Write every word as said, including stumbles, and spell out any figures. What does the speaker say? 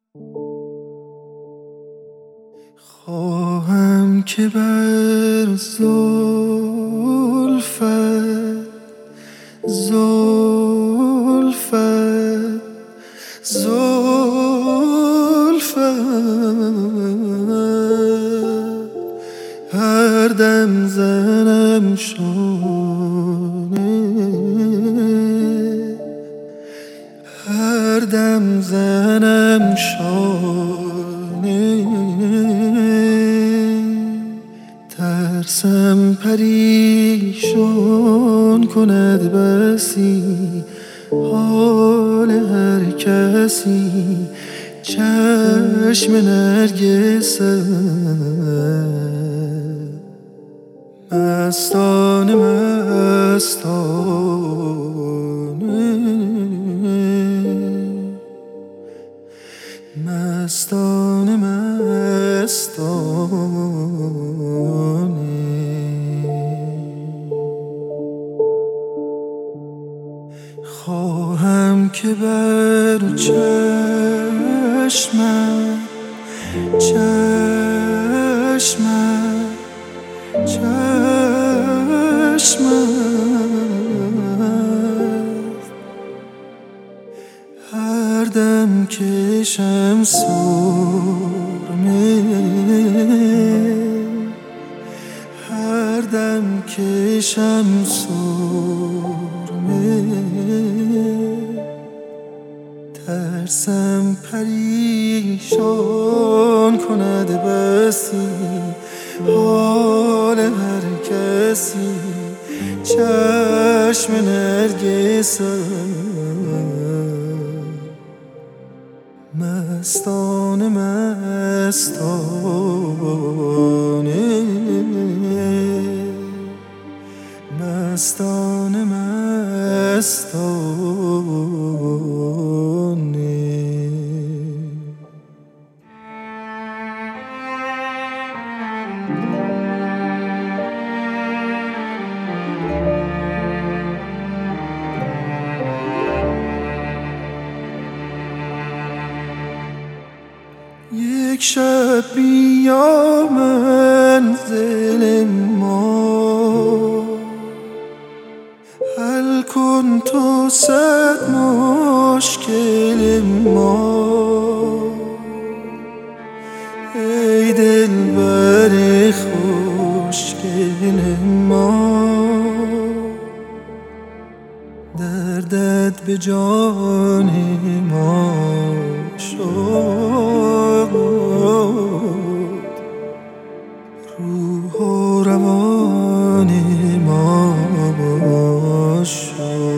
خواهم که بر زلفت زلفت زلفت هر دم زنم شانه، هر دم زنم شانه، ترسم پریشان کند بسی حال هر کسی چشم نرگست مستانه مستانه مستانه مستانه خواهم که بر چشمم چشمم چشمم هر دم کشم سرمه، هر دم کشم سرمه، ترسم پریشان کند بسی حال هر کسی چشم نرگس مستانه مستانه مستانه مستانه یک شب بیا منزل ما، حل کن تو صد مشکل ما، ای دلبر خوشگل ما، دردت به جان ما شد، روح و روان ما شد.